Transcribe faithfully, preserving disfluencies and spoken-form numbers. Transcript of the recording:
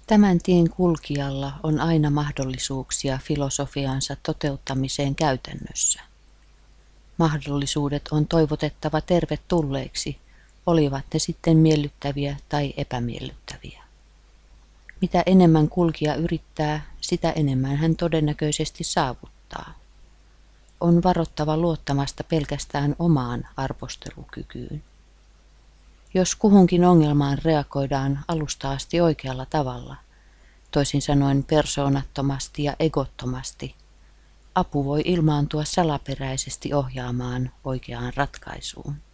Tämän tien kulkijalla on aina mahdollisuuksia filosofiansa toteuttamiseen käytännössä. Mahdollisuudet on toivotettava tervetulleeksi, olivat ne sitten miellyttäviä tai epämiellyttäviä. Mitä enemmän kulkija yrittää, sitä enemmän hän todennäköisesti saavuttaa. On varottava luottamasta pelkästään omaan arvostelukykyyn. Jos kuhunkin ongelmaan reagoidaan alusta asti oikealla tavalla, toisin sanoen persoonattomasti ja egottomasti, apu voi ilmaantua salaperäisesti ohjaamaan oikeaan ratkaisuun.